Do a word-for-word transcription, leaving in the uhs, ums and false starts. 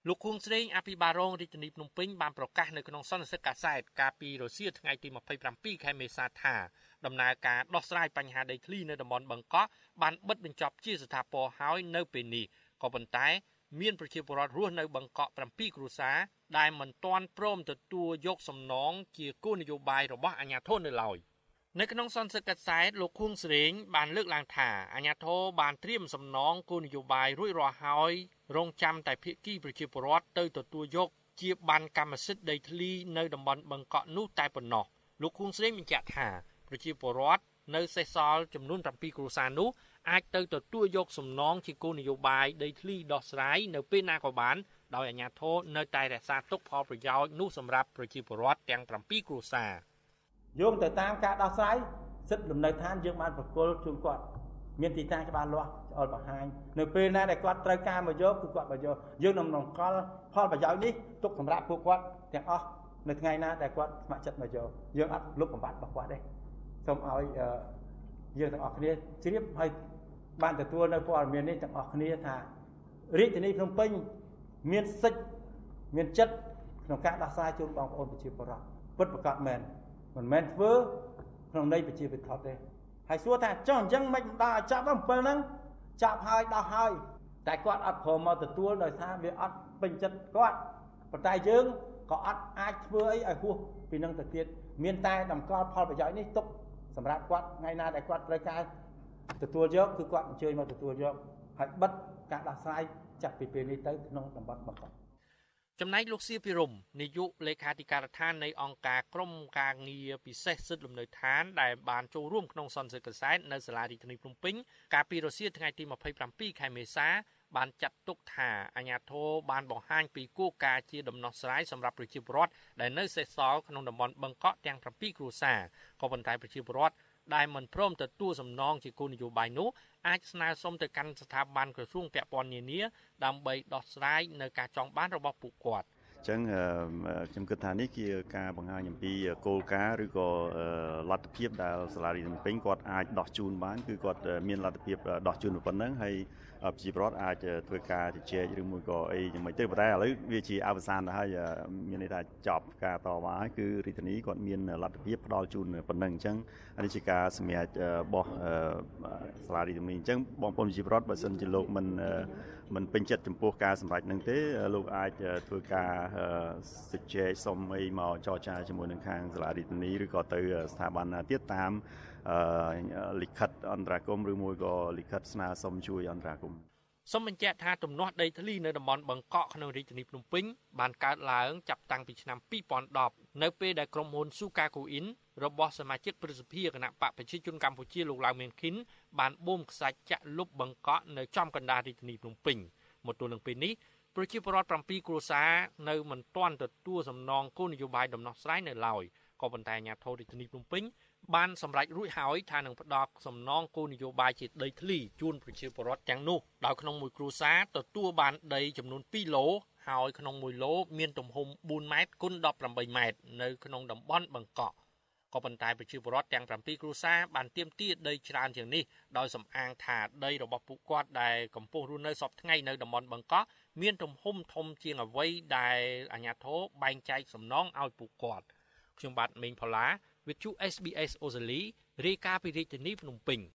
លោកខួងស្រេងអភិបាលរងរាជធានីភ្នំពេញបានប្រកាសនៅក្នុងសន្និសីទកាសែតកាលពីរសៀលថ្ងៃទីម្ភៃប្រាំពីរខែមេសាថាដំណើរការដោះស្រាយបញ្ហាដីធ្លីនៅតំបន់បឹងកក់បានបិទបញ្ចប់ជាស្ថាពរហើយនៅពេលនេះក៏ប៉ុន្តែមានប្រជាពលរដ្ឋរស់នៅបឹងកក់ប្រាំពីរគ្រួសារដែលមិនទាន់ព្រមទទួលយកសំណងជាគោលនយោបាយរបស់អាជ្ញាធរនៅឡើយនៅក្នុងសន្និសីទកាសែតលោកខួងស្រេងបានលើកឡើងថាអាជ្ញាធរបានត្រៀមសំណងគោលនយោបាយរួចរាល់ហើយរងចាំតែភាគីប្រជាពលរដ្ឋទៅទទួលយកជាបានកម្មសិទ្ធិដីធ្លីនៅតំបន់បឹងកក់នោះតែប៉ុណ្ណោះលោកខួងស្រេងបញ្ជាក់ថាប្រជាពលរដ្ឋនៅសេសសល់ចំនួនប្រាំពីរគ្រួសារនោះអាចទៅទទួលយកសំណងជាគោលនយោបាយដីធ្លីដោះស្រាយនៅពេលណាក៏បានដោយអាជ្ញាធរនៅតែរក្សាទុកផលប្រយោជន៍នោះសម្រាប់ប្រជាពលរដ្ឋទាំងប្រាំពីរគ្រួសារយោងទៅតាមការដោះស្រាយសិទ្ធិលំនៅឋានយើងបានប្រគល់ជូនគាត់មានទីតាំងច្បាស់លាស់ឆ្អល់បង្ហាញនៅពេលណាដែលគាត់ត្រូវការមកយកគឺគាត់មកយកយើងនឹងបង្កល់ផលប្រយោជន៍នេះទុកសម្រាប់ពួកគាត់ទាំងអស់នៅថ្ងៃណាដែលគាត់ស្ម័គ្រចិត្តមកយកយើងអត់លុបបំបត្តិរបស់គាត់ទេសូមឲ្យយើងទាំងអស់គ្នាជ្រាបហើយបានទទួលនៅព័ត៌មាននេះទាំងអស់គ្នាថារាជធានីភ្នំពេញមានសិទ្ធិមានចិត្តក្នុងការដោះស្រាយជូនបងប្អូនប្រជាពលរដ្ឋពិតប្រាកដមែនមិនមែនធ្វើក្នុងន័យប្រជាពិធដ្ឋទេហើយសួរថាចុះអញ្ចឹងមិនដល់ចាប់អំពិលហ្នឹងចាប់ហើយដោះហើយតែគាត់អត់ព្រមមកទទួលដោយសារវាអត់ពេញចិត្តគាត់ប៉ុន្តែយើងក៏អត់អាចធ្វើអីឲ្យហួសពីនឹងទៅទៀតមានតែតម្កល់ផលប្រយោជន៍នេះទុកសម្រាប់គាត់ថ្ងៃណាដែលគាត់ត្រូវការទទួលយកគឺគាត់អញ្ជើញមកទទួលយកហើយបិទការដោះស្រាយចាប់ពីពេលនេះទៅក្នុងតំបន់បឹងកក់ចំណែកលោកសៀភិរមនាយកលេខាធិការដ្ឋាននៃអង្គការក្រមការងារពិសេសសិទ្ធិលំនៅឋានដែលបានចូលរួមក្នុងសន្និសីទកាសែតនៅសាលារាជធានីភ្នំពេញកាលពីរសៀលថ្ងៃទីម្ភៃប្រាំពីរខែមេសាបានចាត់ទុកថាអាជ្ញាធរបានបង្ហាញពីគោលការណ៍ជាដំណោះស្រាយសម្រាប់ប្រជាពលរដ្ឋដែលនៅសេសសល់ក្នុងតំបន់បឹងកក់ទាំងប្រាំពីរគ្រួសារក៏ប៉ុន្តែប្រជាពលរដ្ឋដែលមិនព្រមទទួលសំណងជាគោលនយោបាយនោះអាចស្នើសុំទៅកាន់ស្ថាប័នក្រសួងពាក់ព័ន្ធនានាដើម្បីដោះស្រាយនៅការចង់បានរបស់ពួកគាត់អញ្ចឹងខ្ញុំគិតថានេះជាការបង្ហាញអំពីគោលការណ៍ឬក៏លទ្ធភាពដែលសាលារៀនពេញគាត់អាចដោះជូនបានគឺគាត់មានលទ្ធភាពដោះជូនប៉ុណ្ណឹងហើយប្រជាពលរដ្ឋអាចធ្វើការជជែកឬមួយក៏អីយ៉ាងម៉េចទៅប៉ុន្តែឥឡូវវាជាអវសានទៅហើយមានន័យថាចប់ការតវ៉ាហើយគឺរាជធានីគាត់មានលទ្ធភាពផ្ដល់ជូនប៉ុណ្ណឹងអញ្ចឹងនេះជាការសម្រេចរបស់សាលារដ្ឋាភិបាលអញ្ចឹងបងប្អូនប្រជាពលរដ្ឋបើសិនជាលោកមិនមិនពេញចិត្តចំពោះការសម្រេចនឹងទេលោកអាចធ្វើការសិទ្ធិសុំអីមកចរចាជាមួយនឹងខាងសាលារដ្ឋាភិបាលឬក៏ទៅស្ថាប័នណាទៀតតាមលិខិតអន្តរាគមន៍ឬមួយក៏លិខិតស្នើសុំជួយអន្តរាគមន៍សូមបញ្ជាក់ថាទំនាស់ដីធ្លីនៅតំបន់បឹងកក់ក្នុងរាជធានីភ្នំពេញបានកើតឡើងចាប់តាំងពីឆ្នាំពីរពាន់ដប់នៅពេលដែលក្រុមហ៊ុន Suka Coin របស់សមាជិកប្រសិទ្ធិគណៈបកប្រជាជនកម្ពុជាលោកឡាវមានខិនបានបូមខ្សាច់ចាក់លុបបឹងកក់នៅចំកណ្ដាលរាជធានីភ្នំពេញមកទល់នឹងពេលនេះប្រជាពលរដ្ឋប្រាំពីរគ្រួសារនៅមិនទាន់ទទួលសំណងគោលនយោបាយដំណោះស្រាយនៅឡើយក៏ប៉ុន្តែអាជ្ញាធររាជធានីភ្នំពេញបានសម្រេចរួចហើយថានឹងផ្ដល់សំណងគោលនយោបាយជាដីធ្លីជូនប្រជាពលរដ្ឋទាំងនោះដោយក្នុងមួយគ្រួសារទទួលបានដីចំនួនពីរឡូហើយក្នុងមួយឡូមានទំហំបួនម៉ែត្រគុណដប់ប្រាំបីម៉ែត្រនៅក្នុងតំបន់បឹងកក់ក៏ប៉ុន្តែប្រជាពលរដ្ឋទាំងប្រាំពីរគ្រួសារបានទាមទារដីច្រើនជាងនេះដោយសំអាងថាដីរបស់ពួកគាត់ដែលកំពុងរស់នៅសពថ្ងៃនៅតំបន់បឹងកក់មានទំហំធំជាងអ្វីដែលអាជ្ញាធរបែងចែកសំណងឲ្យពួកគាត់ខ្ញុំបាទមេងផល្លាវិទ្យុ เอส บี เอส អូស្ត្រាលីរាយការណ៍ពីរាជធានីភ្នំពេញ